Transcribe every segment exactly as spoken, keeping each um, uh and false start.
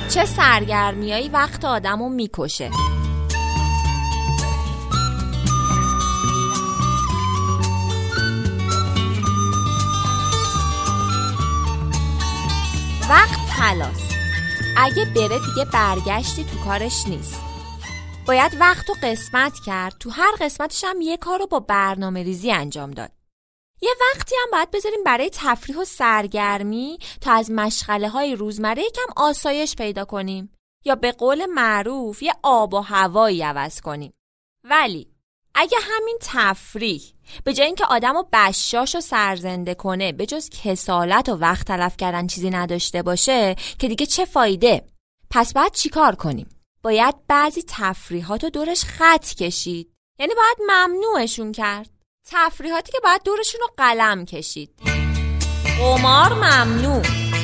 چه سرگرمیایی وقت آدمو میکشه. وقت طلاست. اگه بره دیگه برگشتی تو کارش نیست. باید وقت رو قسمت کرد. تو هر قسمتش هم یه کار رو با برنامه ریزی انجام داد. یه وقتی هم باید بذاریم برای تفریح و سرگرمی تا از مشغله های روزمره یکم آسایش پیدا کنیم یا به قول معروف یه آب و هوایی عوض کنیم. ولی اگه همین تفریح به جای اینکه آدمو بشاش و سرزنده کنه به جز کسالت و وقت تلف کردن چیزی نداشته باشه که دیگه چه فایده؟ پس باید چی کار کنیم؟ باید بعضی تفریحات رو دورش خط کشید. یعنی باید ممنوعشون کرد. تفریحاتی که باید دورشون رو قلم کشید. قمار ممنوع.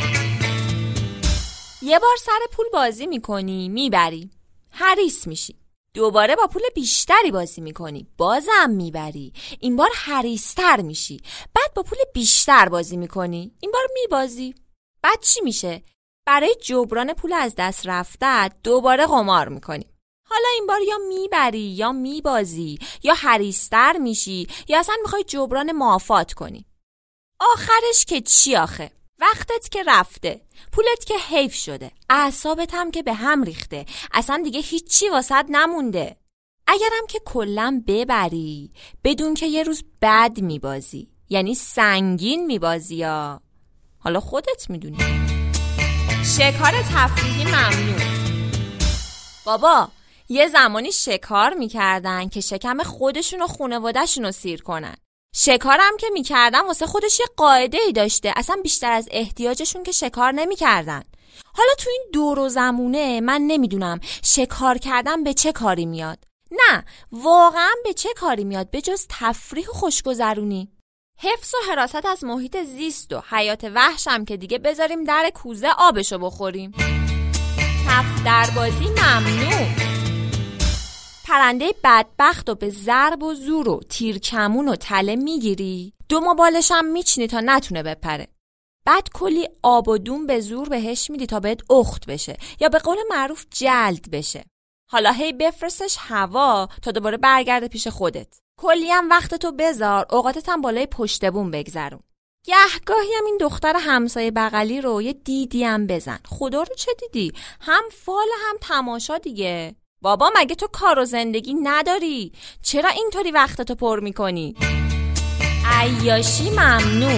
یه بار سر پول بازی میکنی میبری، حریص میشی. دوباره با پول بیشتری بازی میکنی، بازم میبری. این بار حریص‌تر میشی. بعد با پول بیشتر بازی میکنی، این بار میبازی. بعد چی میشه؟ برای جبران پول از دست رفته دوباره قمار میکنی. حالا این بار یا میبری یا میبازی یا حریص‌تر میشی یا اصلا میخوای جبران مافات کنی. آخرش که چی آخه؟ وقتت که رفته، پولت که حیف شده، اعصابت هم که به هم ریخته، اصلا دیگه هیچی واسط نمونده. اگرم که کلن ببری بدون که یه روز بد میبازی، یعنی سنگین میبازی یا حالا خودت میدونی. شکار تفریحی ممنوع. بابا یه زمانی شکار میکردن که شکم خودشون و خانواده‌شون رو سیر کنن. شکارم که میکردن واسه خودش یه قاعده ای داشته، اصلا بیشتر از احتیاجشون که شکار نمیکردن. حالا تو این دور و زمونه من نمیدونم شکار کردن به چه کاری میاد. نه واقعا به چه کاری میاد به جز تفریح و خوشگذرونی. حفظ و حراست از محیط زیست و حیات وحشم که دیگه بذاریم در کوزه آبشو بخوریم. کفتربازی ممنوع. پرنده بدبخت و به ضرب و زور و تیرکمون و تله میگیری، دو مابالش هم میچینی تا نتونه بپره. بعد کلی آب و دون به زور بهش میدی تا بهت اخت بشه یا به قول معروف جلد بشه. حالا هی بفرستش هوا تا دوباره برگرده پیش خودت. کلی هم وقتتو بذار، اوقاتت هم بالای پشت بوم بگذرون. گهگاهی هم این دختر همسایه بغلی رو یه دیدی هم بزن. خدا رو چه دیدی؟ هم فال هم تماشا دیگه. بابا مگه تو کار و زندگی نداری؟ چرا اینطوری وقتتو پر میکنی؟ عیاشی ممنوع.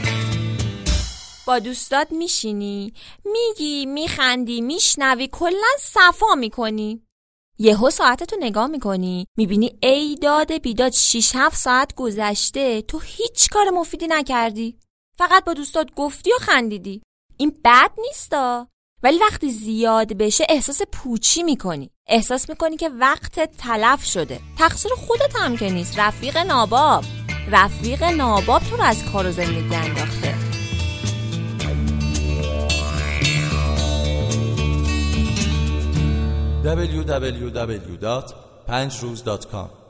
با دوستات میشینی، میگی، میخندی، میشنوی، کلن صفا میکنی. یهو ساعتتو نگاه میکنی، میبینی ای داده بیداد شیش هفت ساعت گذشته، تو هیچ کار مفیدی نکردی. فقط با دوستات گفتی و خندیدی. این بد نیستا، ولی وقتی زیاد بشه احساس پوچی میکنی. احساس میکنی که وقتت تلف شده. تقصیر خودت هم که نیست، رفیق ناباب. رفیق ناباب تو رو از کار و زندگی انداخته. دبلیو دبلیو دبلیو دات پنج روز دات کام